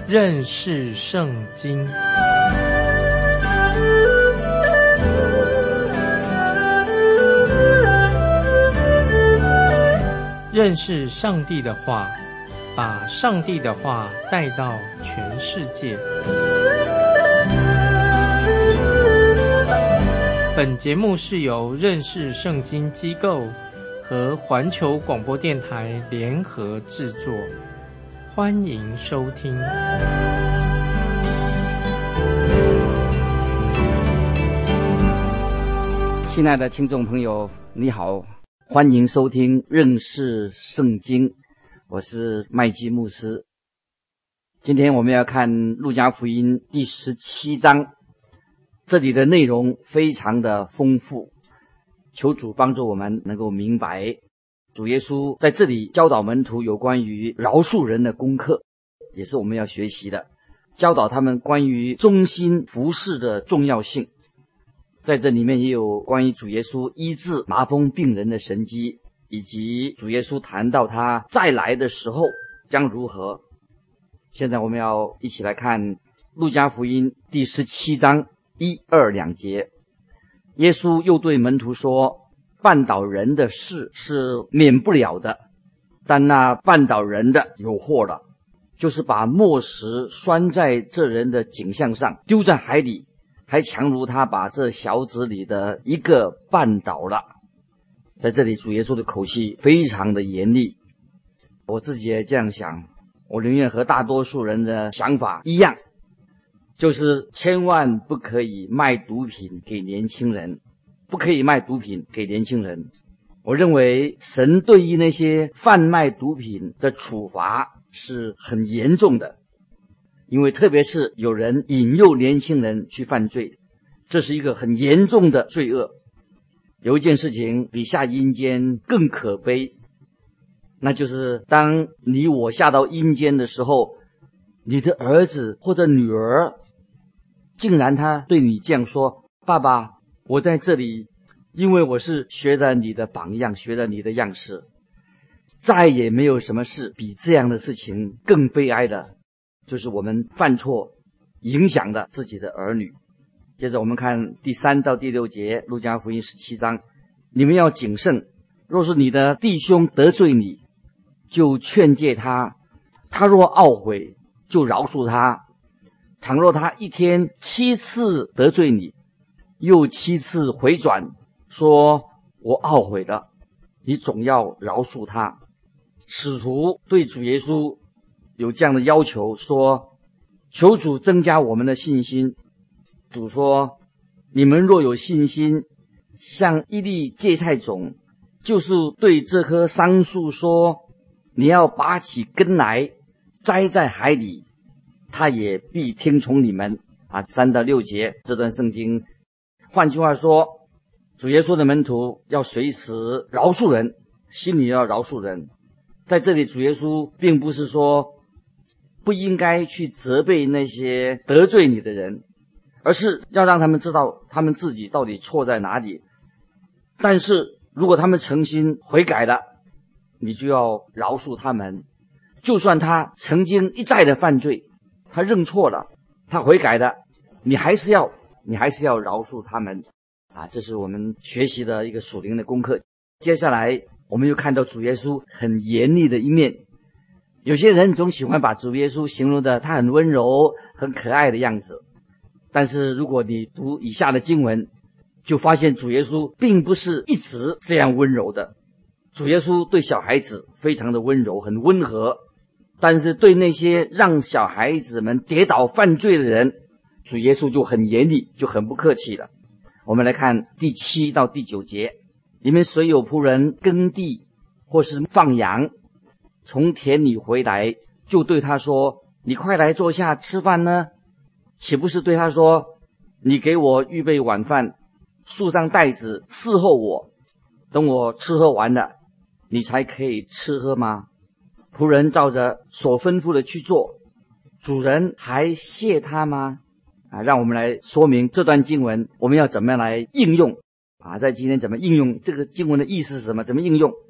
认识圣经。认识上帝的话，把上帝的话带到全世界。本节目是由认识圣经机构和环球广播电台联合制作，欢迎收听。 亲爱的听众朋友，你好，欢迎收听认识圣经，我是麦基牧师。今天我们要看路加福音第17章，这里的内容非常的丰富，求主帮助我们能够明白主耶稣在这里教导门徒有关于饶恕人的功课，也是我们要学习的，教导他们关于忠心服事的重要性。在这里面也有关于主耶稣医治麻风病人的神迹，以及主耶稣谈到他再来的时候将如何。现在我们要一起来看路加福音第17章1、2两节。耶稣又对门徒说，绊倒人的事是免不了的，但那绊倒人的有祸了，就是把磨石拴在这人的颈项上，丢在海里，还强如他把这小子里的一个绊倒了。在这里主耶稣的口气非常的严厉，我自己也这样想，我宁愿和大多数人的想法一样，就是千万不可以卖毒品给年轻人，不可以卖毒品给年轻人。我认为神对于那些贩卖毒品的处罚是很严重的，因为特别是有人引诱年轻人去犯罪，这是一个很严重的罪恶。有一件事情比下阴间更可悲，那就是当你我下到阴间的时候，你的儿子或者女儿竟然他对你这样说，爸爸，我在这里，因为我是学了你的榜样，学了你的样式。再也没有什么事比这样的事情更悲哀的，就是我们犯错影响了自己的儿女。接着我们看第3到第6节，路加福音17章，你们要谨慎，若是你的弟兄得罪你，就劝诫他，他若懊悔，就饶恕他。倘若他一天7次得罪你，又7次回转，说我懊悔了，你总要饶恕他。使徒对主耶稣有这样的要求，说求主增加我们的信心。主说，你们若有信心，像一粒芥菜种，就是对这棵桑树说，你要拔起根来，栽在海里，他也必听从你们。3到6节这段圣经，换句话说，主耶稣的门徒要随时饶恕人，心里要饶恕人。在这里主耶稣并不是说不应该去责备那些得罪你的人，而是要让他们知道他们自己到底错在哪里。但是如果他们诚心悔改了，你就要饶恕他们。就算他曾经一再的犯罪，他认错了，他悔改了，你还是要饶恕他们。这是我们学习的一个属灵的功课。接下来我们又看到主耶稣很严厉的一面。有些人总喜欢把主耶稣形容的他很温柔很可爱的样子，但是如果你读以下的经文，就发现主耶稣并不是一直这样温柔的。主耶稣对小孩子非常的温柔，很温和，但是对那些让小孩子们跌倒犯罪的人，主耶稣就很严厉，就很不客气了。我们来看第7到第9节，你们谁有仆人耕地或是放羊，从田里回来，就对他说，你快来坐下吃饭呢？岂不是对他说，你给我预备晚饭，束上带子伺候我，等我吃喝完了，你才可以吃喝吗？仆人照着所吩咐的去做，主人还谢他吗？让我们来说明这段经文我们要怎么样来应用在今天怎么应用这个经文的意思是什么，怎么应用。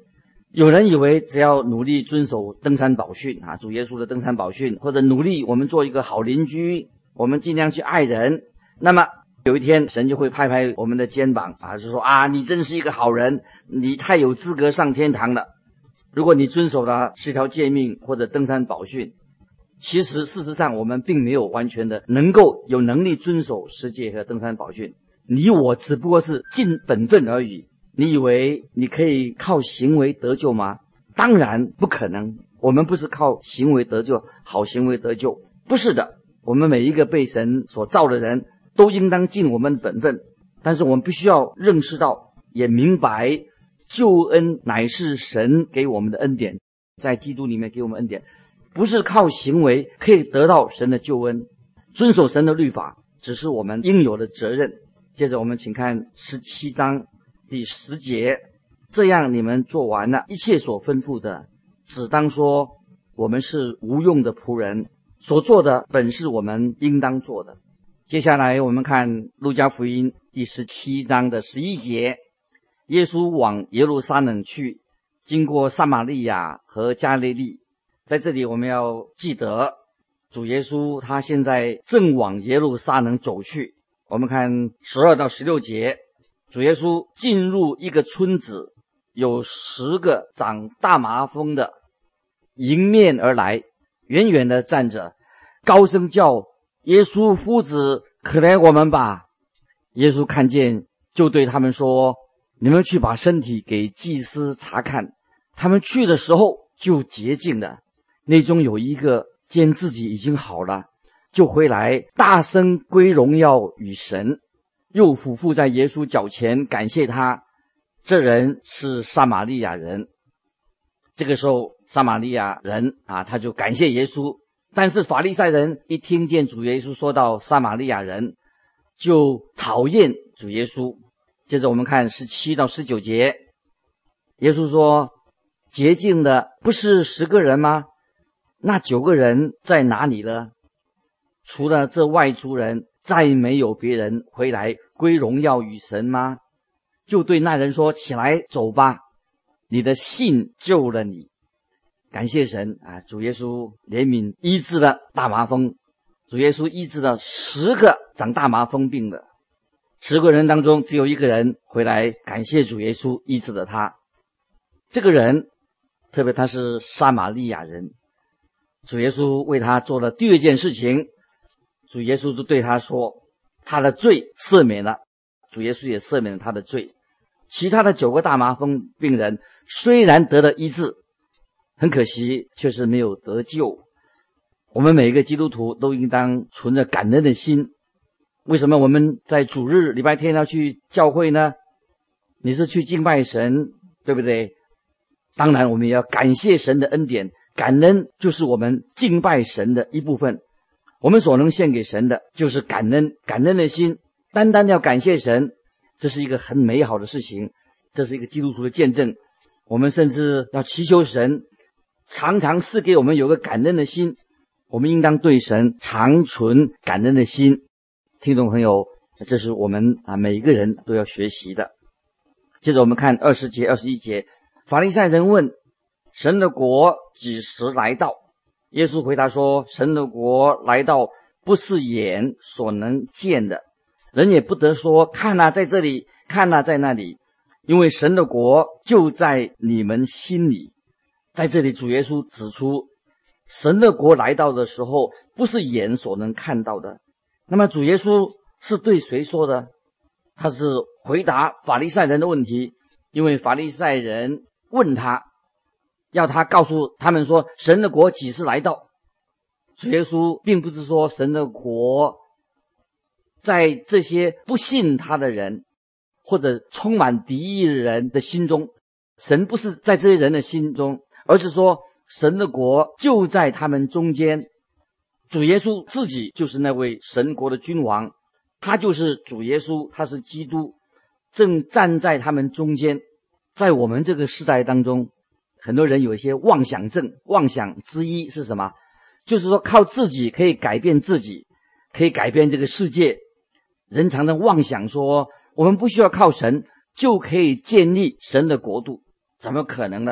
有人以为只要努力遵守登山宝训啊，主耶稣的登山宝训，或者努力我们做一个好邻居，我们尽量去爱人，那么有一天神就会拍拍我们的肩膀啊，就说啊，你真是一个好人，你太有资格上天堂了。如果你遵守了10条诫命或者登山宝训，其实事实上我们并没有完全的能够有能力遵守10诫和登山宝训，你我只不过是尽本分而已。你以为你可以靠行为得救吗？当然不可能，我们不是靠行为得救，好行为得救，不是的。我们每一个被神所造的人都应当尽我们的本分，但是我们必须要认识到也明白救恩乃是神给我们的恩典，在基督里面给我们恩典，不是靠行为可以得到神的救恩。遵守神的律法只是我们应有的责任。接着我们请看17章第10节，这样你们做完了一切所吩咐的，只当说我们是无用的仆人，所做的本是我们应当做的。接下来我们看路加福音第17章的11节，耶稣往耶路撒冷去，经过撒玛利亚和加利利。在这里我们要记得，主耶稣他现在正往耶路撒冷走去。我们看12到16节，主耶稣进入一个村子，有10个长大麻风的迎面而来，远远地站着，高声叫：耶稣夫子，可怜我们吧！耶稣看见，就对他们说：你们去把身体给祭司查看。他们去的时候就洁净了。内中有一个见自己已经好了，就回来大声归荣耀与神，又俯伏在耶稣脚前感谢他。这人是撒玛利亚人。这个时候撒玛利亚人他就感谢耶稣，但是法利赛人一听见主耶稣说到撒玛利亚人，就讨厌主耶稣。接着我们看17到19节，耶稣说：洁净的不是10个人吗？那9个人在哪里呢？除了这外族人，再没有别人回来归荣耀与神吗？就对那人说：起来走吧，你的信救了你。感谢神啊！主耶稣怜悯医治了大麻风，主耶稣医治了10个长大麻风病的。10个人当中只有1个人回来感谢主耶稣医治了他。这个人特别他是撒玛利亚人，主耶稣为他做了第2件事情，主耶稣就对他说，他的罪赦免了，主耶稣也赦免了他的罪。其他的9个大麻风病人虽然得了医治，很可惜却是没有得救。我们每一个基督徒都应当存着感恩的心。为什么我们在主日礼拜天要去教会呢？你是去敬拜神，对不对？当然我们也要感谢神的恩典，感恩就是我们敬拜神的一部分。我们所能献给神的就是感恩，感恩的心，单单要感谢神，这是一个很美好的事情，这是一个基督徒的见证。我们甚至要祈求神常常赐给我们有个感恩的心，我们应当对神常存感恩的心。听众朋友，这是我们每一个人都要学习的。接着我们看20节21节，法利赛人问：神的国几时来到？耶稣回答说：神的国来到不是眼所能见的，人也不得说看啊在这里，看啊在那里，因为神的国就在你们心里。在这里主耶稣指出，神的国来到的时候不是眼所能看到的。那么主耶稣是对谁说的？他是回答法利赛人的问题，因为法利赛人问他，要他告诉他们说神的国几时来到。主耶稣并不是说神的国在这些不信他的人或者充满敌意的人的心中，神不是在这些人的心中，而是说神的国就在他们中间。主耶稣自己就是那位神国的君王，他就是主耶稣，他是基督，正站在他们中间。在我们这个时代当中，很多人有一些妄想症，妄想之一是什么？就是说靠自己可以改变自己，可以改变这个世界。人常常妄想说我们不需要靠神就可以建立神的国度，怎么可能呢？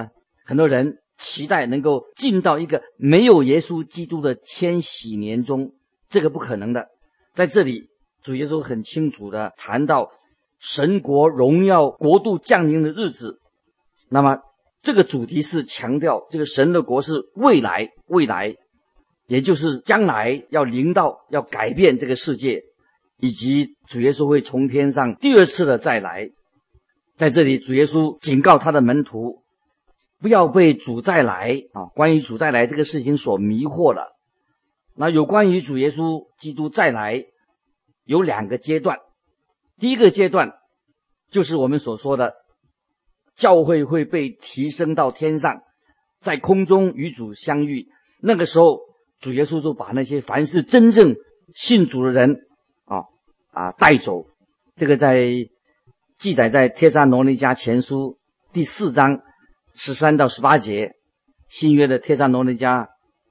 很多人期待能够进到一个没有耶稣基督的千禧年中，这个不可能的。在这里主耶稣很清楚地谈到神国荣耀国度降临的日子，那么这个主题是强调这个神的国是未来，也就是将来要临到，要改变这个世界，以及主耶稣会从天上第二次的再来。在这里主耶稣警告他的门徒，不要被主再来关于主再来这个事情所迷惑了。那有关于主耶稣基督再来有2个阶段。第一个阶段就是我们所说的教会会被提升到天上，在空中与主相遇，那个时候主耶稣就把那些凡是真正信主的人带走。这个记载在帖撒罗尼迦前书第4章13到18节，新约的帖撒罗尼迦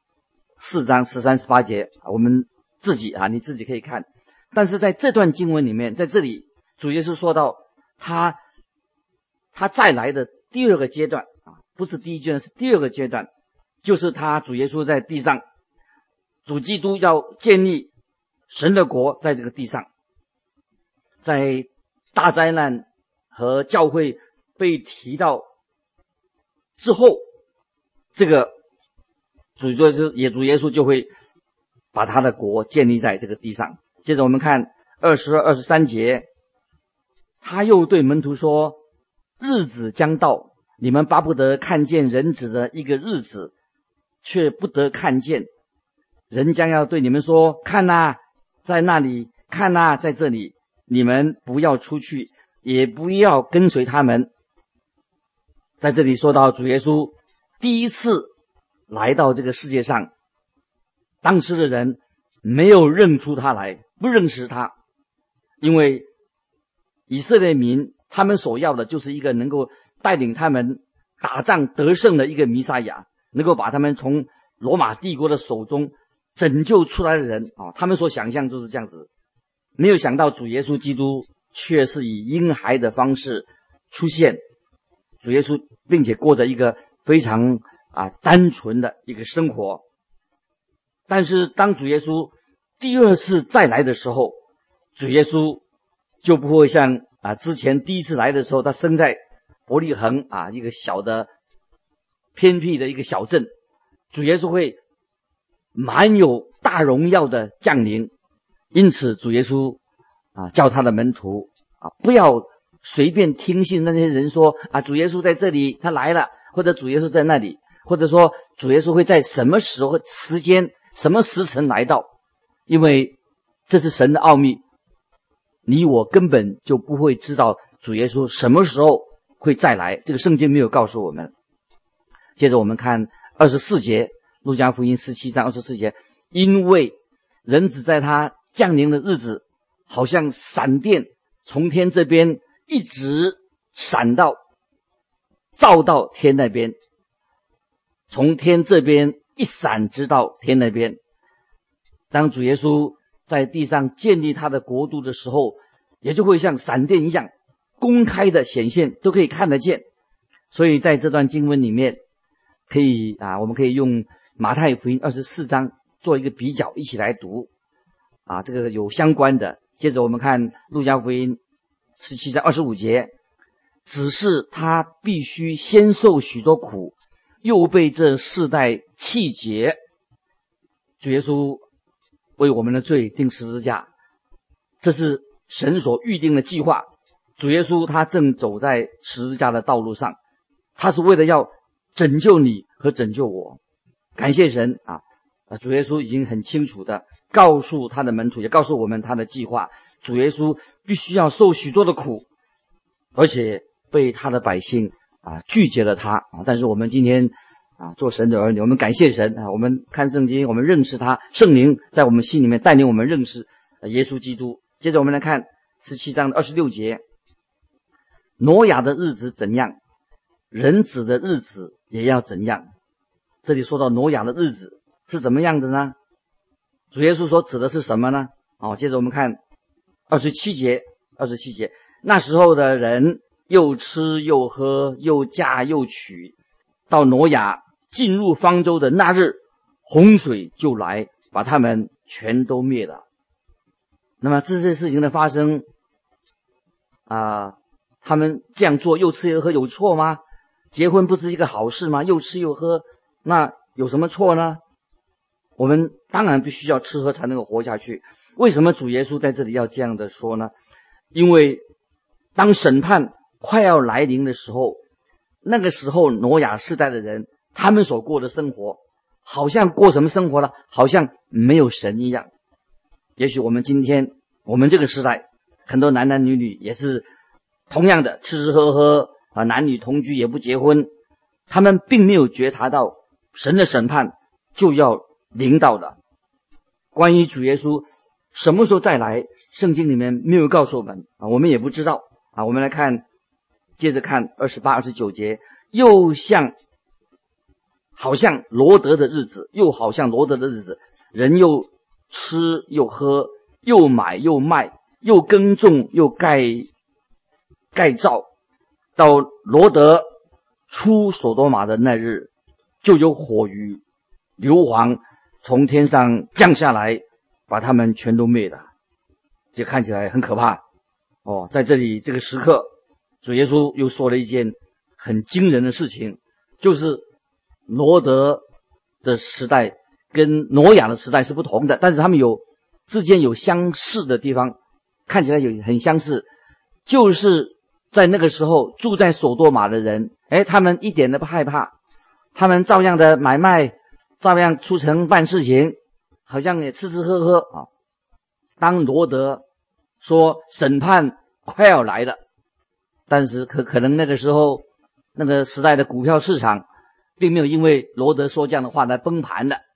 4章13、18节，我们你自己可以看。但是在这段经文里面，在这里主耶稣说到他再来的第2个阶段不是第一阶段，是第2个阶段，就是主耶稣在地上，主基督要建立神的国在这个地上。在大灾难和教会被提到之后，这个主耶稣就会把他的国建立在这个地上。接着我们看22、23节，他又对门徒说，日子将到，你们巴不得看见人子的一个日子，却不得看见。人将要对你们说，看啊，在那里，看啊，在这里，你们不要出去，也不要跟随他们。在这里说到主耶稣第一次来到这个世界上，当时的人没有认出他来，不认识他，因为以色列民他们所要的就是一个能够带领他们打仗得胜的一个弥赛亚，能够把他们从罗马帝国的手中拯救出来的人他们所想象就是这样子。没有想到主耶稣基督却是以婴孩的方式出现，主耶稣并且过着一个非常单纯的一个生活。但是当主耶稣第2次再来的时候，主耶稣就不会像之前第一次来的时候，他生在伯利恒一个小的偏僻的一个小镇，主耶稣会满有大荣耀的降临。因此主耶稣叫他的门徒不要随便听信那些人说主耶稣在这里，他来了，或者主耶稣在那里，或者说主耶稣会在什么时间什么时辰来到，因为这是神的奥秘，你我根本就不会知道主耶稣什么时候会再来，这个圣经没有告诉我们。接着我们看24节，路加福音17章24节，因为人子在他降临的日子，好像闪电从天这边一直闪到照到天那边，从天这边一闪直到天那边。当主耶稣在地上建立他的国度的时候，也就会像闪电一样公开的显现，都可以看得见。所以在这段经文里面我们可以用马太福音24章做一个比较，一起来读这个有相关的。接着我们看路加福音17章25节，只是他必须先受许多苦，又被这世代弃绝。主耶稣为我们的罪钉十字架，这是神所预定的计划。主耶稣他正走在十字架的道路上，他是为了要拯救你和拯救我。感谢神主耶稣已经很清楚的告诉他的门徒，也告诉我们他的计划。主耶稣必须要受许多的苦，而且被他的百姓拒绝了他但是我们今天做神的儿女，我们感谢神我们看圣经，我们认识他，圣灵在我们心里面带领我们认识耶稣基督。接着我们来看17章的26节，挪亚的日子怎样，人子的日子也要怎样。这里说到挪亚的日子是怎么样的呢？主耶稣所指的是什么呢？接着我们看27节，那时候的人又吃又喝，又嫁又娶， 到挪亚进入方舟的那日，洪水就来把他们全都灭了。那么这些事情的发生他们这样做又吃又喝有错吗？结婚不是一个好事吗？又吃又喝，那有什么错呢？我们当然必须要吃喝才能够活下去。为什么主耶稣在这里要这样的说呢？因为当审判快要来临的时候，那个时候挪亚世代的人，他们所过的生活好像过什么生活呢？好像没有神一样。也许我们今天我们这个时代很多男男女女也是同样的吃吃喝喝男女同居也不结婚，他们并没有觉察到神的审判就要临到的。关于主耶稣什么时候再来，圣经里面没有告诉我们我们也不知道我们来看，接着看28、29节，好像罗得的日子，又好像罗得的日子，人又吃又喝，又买又卖，又耕种又盖造。到罗得出所多玛的那日，就有火与硫磺从天上降下来，把他们全都灭了。这看起来很可怕在这里这个时刻，主耶稣又说了一件很惊人的事情，就是罗得的时代跟挪亚的时代是不同的，但是他们之间有相似的地方，看起来有很相似，就是在那个时候住在所多玛的人，他们一点都不害怕，他们照样的买卖，照样出城办事情，好像也吃吃喝喝当罗得说审判快要来了，但是可能那个时候那个时代的股票市场并没有因为罗得说这样的话来崩盘的。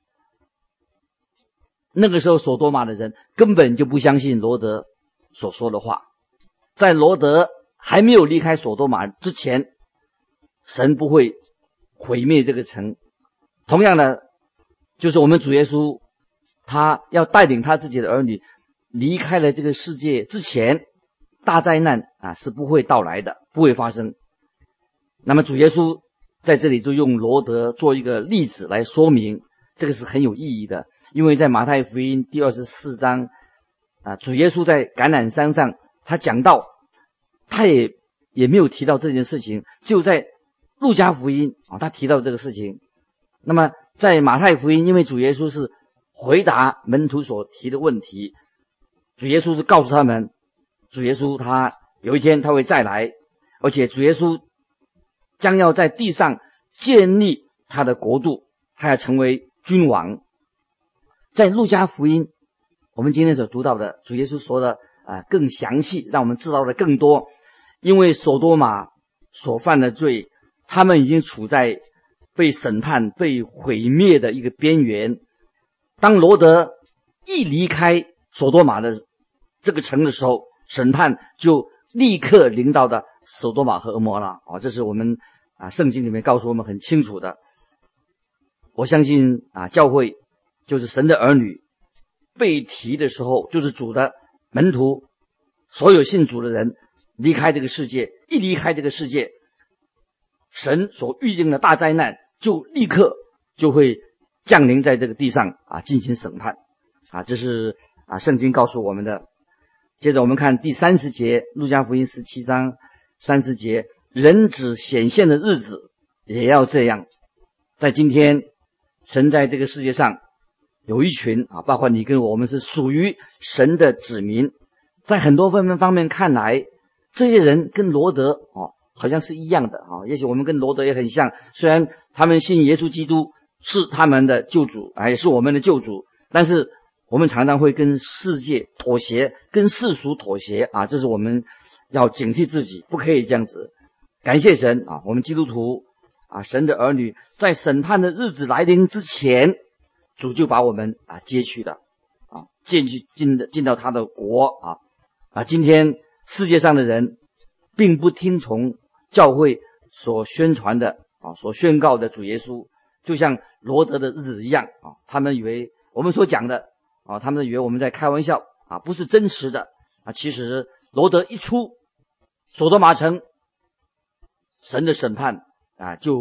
那个时候所多玛的人根本就不相信罗得所说的话，在罗得还没有离开所多玛之前，神不会毁灭这个城。同样的，就是我们主耶稣他要带领他自己的儿女离开了这个世界之前，大灾难是不会到来的，不会发生。那么主耶稣在这里就用罗得做一个例子来说明，这个是很有意义的。因为在马太福音第24章主耶稣在橄榄山上他讲到，他也没有提到这件事情，就在路加福音他提到这个事情。那么在马太福音，因为主耶稣是回答门徒所提的问题，主耶稣是告诉他们，主耶稣他有一天他会再来，而且主耶稣将要在地上建立他的国度，他要成为君王。在路加福音我们今天所读到的，主耶稣说的更详细，让我们知道的更多。因为所多玛所犯的罪，他们已经处在被审判被毁灭的一个边缘。当罗得一离开所多玛的这个城的时候，审判就立刻临到的所多玛和蛾摩拉这是我们圣经里面告诉我们很清楚的。我相信教会就是神的儿女被提的时候，就是主的门徒，所有信主的人离开这个世界，一离开这个世界，神所预定的大灾难就立刻就会降临在这个地上进行审判这是圣经告诉我们的。接着我们看第30节，路加福音17章30节，人子显现的日子也要这样。在今天神在这个世界上有一群包括你跟我们是属于神的子民，在很多方面看来，这些人跟罗得好像是一样的也许我们跟罗得也很像，虽然他们信耶稣基督是他们的救主也是我们的救主，但是我们常常会跟世界妥协，跟世俗妥协这是我们要警惕自己，不可以这样子。感谢神我们基督徒神的儿女在审判的日子来临之前，主就把我们接去了进到他的国今天世界上的人并不听从教会所宣传的所宣告的主耶稣，就像罗得的日子一样他们以为我们所讲的他们以为我们在开玩笑不是真实的其实罗得一出所多玛城，神的审判就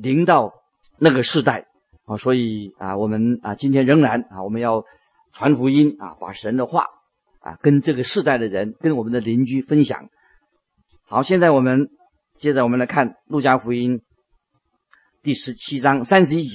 临到那个世代啊。所以啊，我们啊今天仍然啊，我们要传福音啊，把神的话啊跟这个世代的人，跟我们的邻居分享。好，现在接着我们来看路加福音第17章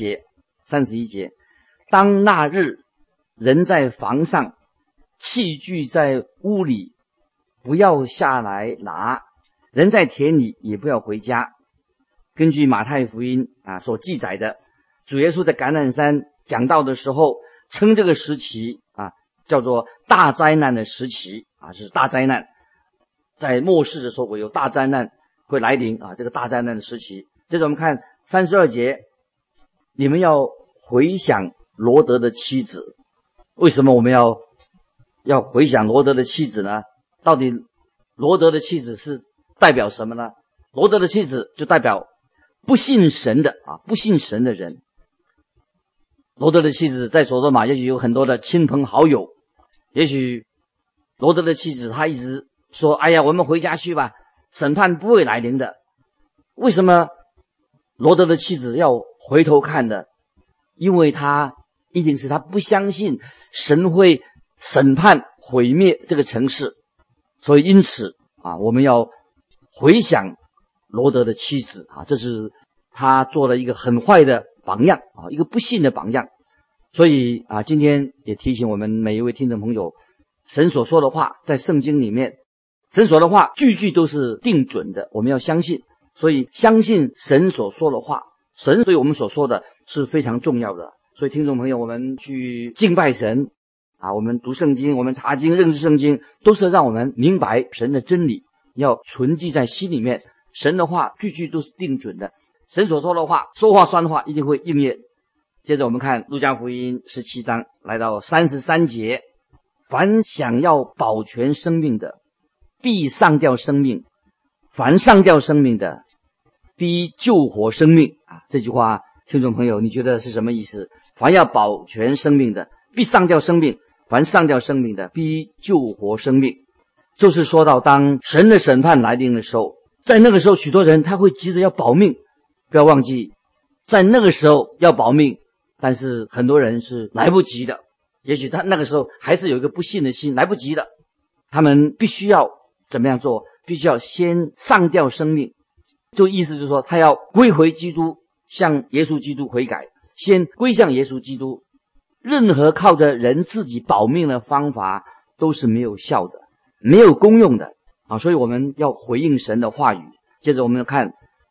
31节，当那日，人在房上，器具在屋里，不要下来拿；人在田里，也不要回家。根据马太福音啊所记载的，主耶稣在橄榄山讲道的时候，称这个时期啊叫做大灾难的时期啊，是大灾难。在末世的时候，会有大灾难会来临啊，这个大灾难的时期。接着我们看32节，你们要回想罗德的妻子。为什么我们要回想罗德的妻子呢？到底罗德的妻子是代表什么呢？罗德的妻子就代表不信神的人。罗德的妻子在所多玛也许有很多的亲朋好友，也许罗德的妻子她一直说，哎呀，我们回家去吧，审判不会来临的。为什么罗德的妻子要回头看的？因为一定是他不相信神会审判毁灭这个城市，所以因此啊，我们要回想罗德的妻子啊，这是他做了一个很坏的榜样啊，一个不信的榜样。所以啊，今天也提醒我们每一位听众朋友，神所说的话在圣经里面，神所说的话句句都是定准的，我们要相信。所以相信神所说的话，神对我们所说的是非常重要的。所以听众朋友，我们去敬拜神啊，我们读圣经，我们查经认识圣经，都是让我们明白神的真理，要存记在心里面。神的话句句都是定准的，神所说的话，说话算话，一定会应验。接着我们看路加福音17章来到33节，凡想要保全生命的，必上吊生命；凡上吊生命的，必救活生命啊。这句话听众朋友你觉得是什么意思？凡要保全生命的，必上吊生命；凡上吊生命的，必救活生命。就是说到当神的审判来临的时候，在那个时候许多人他会急着要保命。不要忘记，在那个时候要保命，但是很多人是来不及的。也许他那个时候还是有一个不信的心，来不及的。他们必须要怎么样做？必须要先上吊生命。就意思就是说，他要归回基督，向耶稣基督悔改，先归向耶稣基督。任何靠着人自己保命的方法都是没有效的，没有功用的啊！所以我们要回应神的话语。接着我们看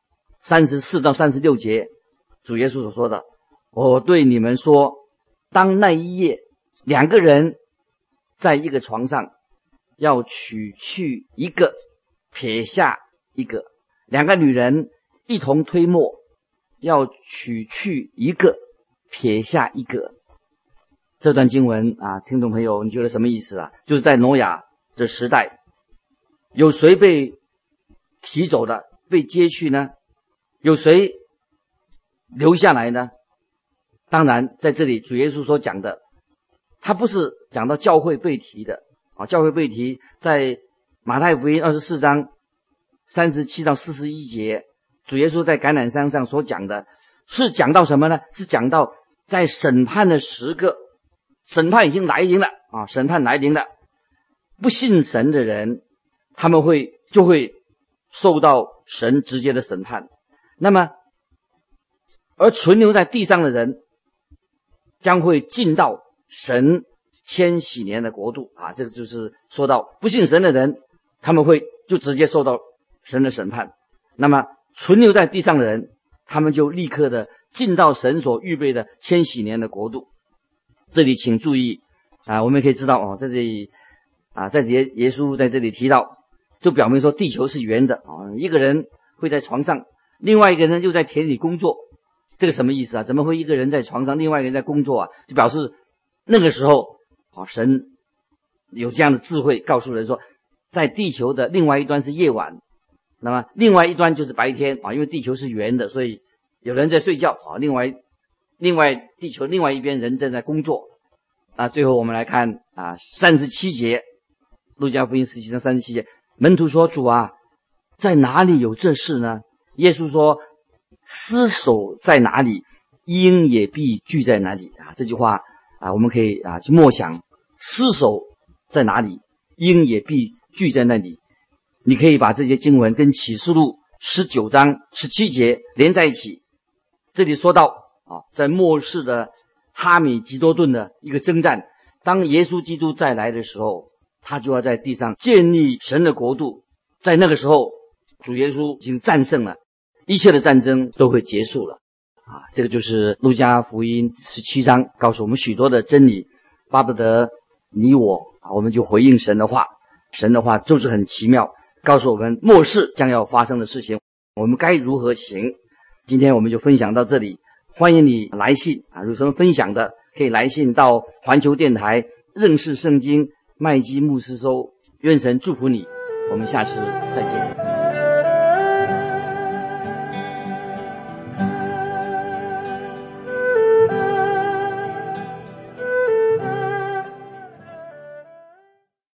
34到36节，主耶稣所说的：我对你们说，当那一夜2个人在一个床上，要取去一个，撇下一个；2个女人一同推磨，要取去一个，撇下一个。这段经文啊，听众朋友，你觉得什么意思啊？就是在挪亚这时代，有谁被提走的，被接去呢？有谁留下来呢？当然在这里主耶稣所讲的，他不是讲到教会被提的啊。教会被提在马太福音24章37到41节，主耶稣在橄榄山上所讲的是讲到什么呢？是讲到在审判的时刻，审判已经来临了啊！审判来临了，不信神的人，他们就会受到神直接的审判。那么，而存留在地上的人，将会进到神千禧年的国度啊！这个就是说到不信神的人，他们就直接受到神的审判。那么存留在地上的人，他们就立刻的进到神所预备的千禧年的国度。这里请注意啊，我们可以知道哦，在这里啊，在耶稣在这里提到，就表明说地球是圆的啊。一个人会在床上，另外一个人又在田里工作，这个什么意思啊？怎么会一个人在床上，另外一个人在工作啊？就表示那个时候啊，神有这样的智慧，告诉人说，在地球的另外一端是夜晚，那么另外一端就是白天啊。因为地球是圆的，所以有人在睡觉啊，另外地球另外一边人正在工作啊。最后我们来看啊37节，路加福音17章37节，门徒说：主啊，在哪里有这事呢？耶稣说： 尸首在哪里，鹰也必聚在哪里啊。这句话啊，我们可以去默想，尸首在哪里，鹰也必聚在那里。你可以把这些经文跟启示录19章17节连在一起。这里说到在末世的哈米吉多顿的一个征战，当耶稣基督再来的时候，他就要在地上建立神的国度。在那个时候，主耶稣已经战胜了，一切的战争都会结束了这个就是路加福音17章告诉我们许多的真理，巴不得你我我们就回应神的话。神的话就是很奇妙，告诉我们末世将要发生的事情，我们该如何行。今天我们就分享到这里，欢迎你来信有什么分享的可以来信到环球电台认识圣经麦基牧师收。愿神祝福你，我们下次再见。